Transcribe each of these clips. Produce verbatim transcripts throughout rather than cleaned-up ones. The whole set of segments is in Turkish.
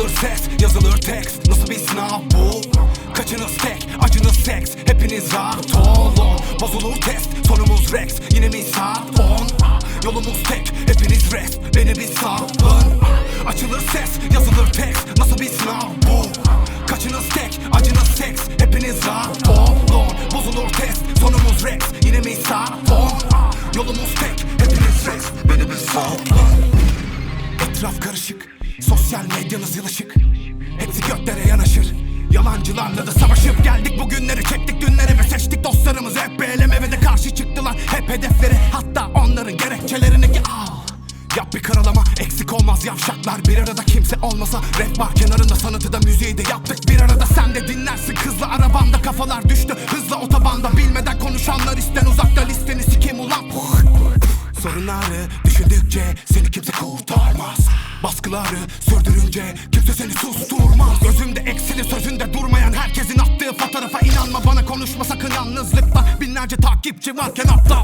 ses, yazılır tekst. Nasıl bir sınav bu? Kaçınız tek, acınız seks. Hepiniz rahat olun. Bozulur test, sonumuz Rex. Yine mi saat on? Yolumuz tek, hepiniz rest. Beni bir salın. Açılır ses, yazılır tekst. Nasıl bir sınav bu? Kaçınız tek, acınız seks. Hepiniz rahat olun. Bozulur test, sonumuz Rex. Yine mi saat on? Yolumuz tek, hepiniz rest. Beni bir salın. Etraf karışık, sosyal medyanız yılışık. Hepsi göklere yanaşır. Yalancılarla da savaşıp geldik bugünleri, çektik dünleri ve seçtik dostlarımız. Hep beyleme ve de karşı çıktılar hep hedefleri. Hatta onların gerekçelerini ki al. Yap bir karalama, eksik olmaz yavşaklar. Bir arada kimse olmasa rap var kenarında, sanatı da müziği de yaptık bir arada. Sen de dinlersin hızlı arabanda, kafalar düştü hızla otobanda. Bilmeden konuşanlar isten uzakta, listeni sikim ulan. Sorunları düşündükçe seni kimse kurtarmaz. Baskıları sürdürünce kimse seni susturmaz. Gözümde eksili, sözünde durmayan herkesin attığı fotoğrafa inanma. Bana konuşma sakın yalnızlıkta, binlerce takipçi varken aptal.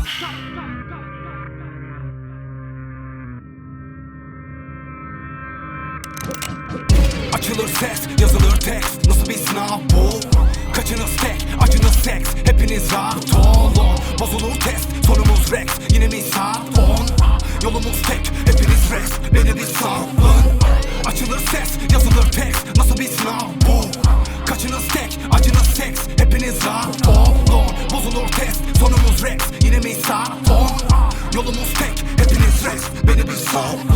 Açılır ses, yazılır tekst. Nasıl bir sınav bu? Kaçınız tek, acınız seks. Hepiniz rahat olun. Bozulur test, sonumuz Rex. Yine mi saat on? Yolumuz tek, hepiniz rest. Beni bir salın. Açılır ses, yazılır tekst. Nasıl bir sınav bu? Kaçınız tek, acınız seks. Hepiniz rahat olun. Bozulur test, sonumuz Rex. Yine mi saat on? Yolumuz tek, hepiniz rest. Beni bir salın.